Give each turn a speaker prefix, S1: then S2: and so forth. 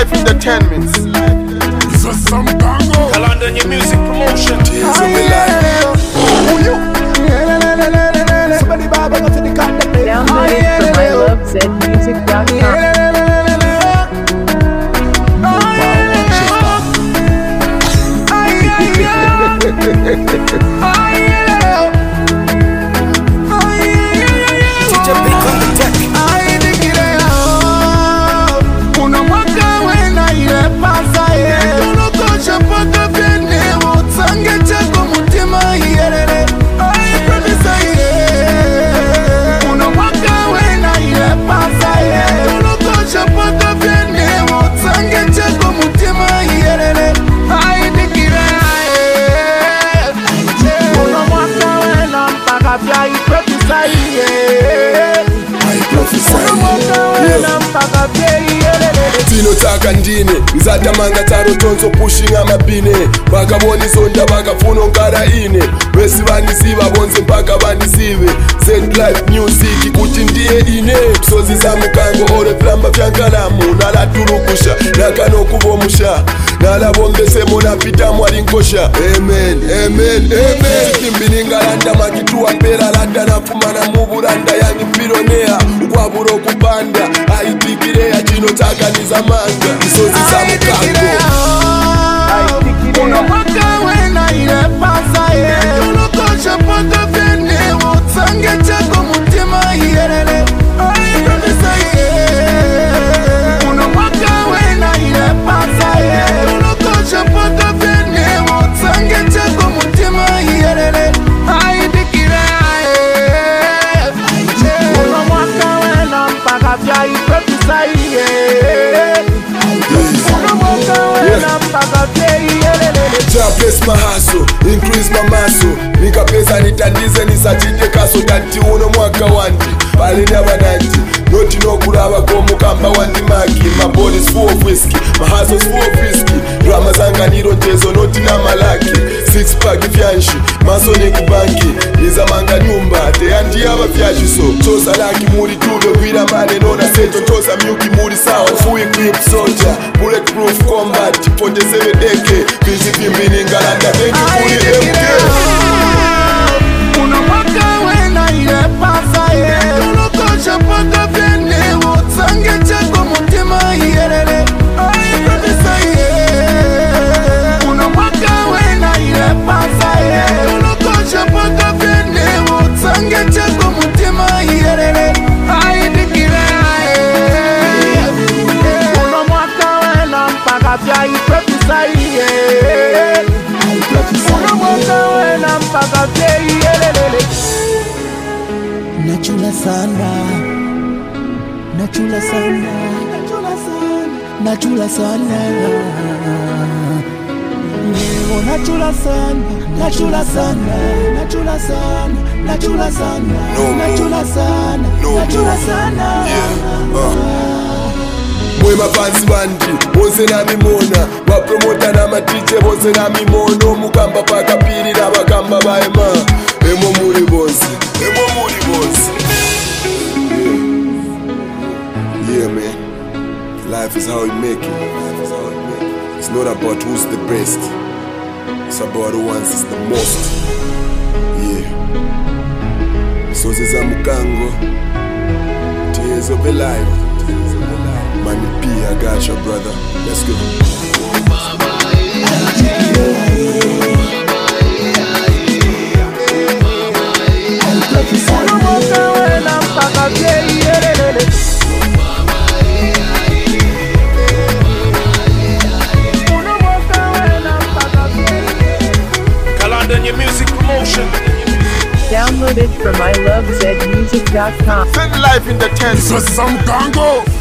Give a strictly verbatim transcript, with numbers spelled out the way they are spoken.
S1: Life Entertainment.
S2: Kalanda New Music Promotion.
S3: Download it from my love zed music dot com.
S4: Tinotaka ndine nzatamanga taro tonzo pushing amabine vakavoni zonda vakafuna ngara ine vesi vanisiva vonse mpaka vanisive Z-Life Music kuti ndiye ine psozi zamukango ore plamba vyankalamu nalaturukusha nakanokuvomusha nalavombesemo napita mwarinkosha amen amen amen timbiningalanda makituwa mpera landa nafumana muvuranda yani pironea ukwavuro kupanda aitikireya chinotakaniza manga psozi zamukango Bless my hustle, increase my muscle. Nika pesa nitandize nisachite kaso danti uno mwaka wandi Balini abananti, noti no kuraba komu kamba wandi maki My body's full of whiskey, my hustle's full of whiskey Drama zanga niro tezo noti na malaki Six pack ifyanshi, maso ni kubanki Niza manga nyumba, te andi aba fyashi so Tosa laki muri tube, kwira mane nona seto Tosa miuki muri sawa, full equip soldier Bulletproof combat, forty seven A K Vizi pimbini ngalanda, thank you for the M K
S5: Nachula sana, nachula sana, nachula sana, leo nachula sana, nachula sana, nachula sana, nachula sana, nachula sana, nachula sana.
S4: Mwema fansi bandi, bonse na mimona Wapromota na matiche, bonse na mimono Mukamba paka piri na wakamba baema Emo muri bonse, emo muri bonse Yeah, yeah man Life is how you make it It's not about who's the best It's about who wants is the most Yeah Sozi za mukango Tears of a life Mami P, I got you, brother. Let's go.
S2: Kalanda New Music Promotion.
S3: Download it from my love zed music dot com.
S1: Z-Life Entertainment.
S6: Some Congo.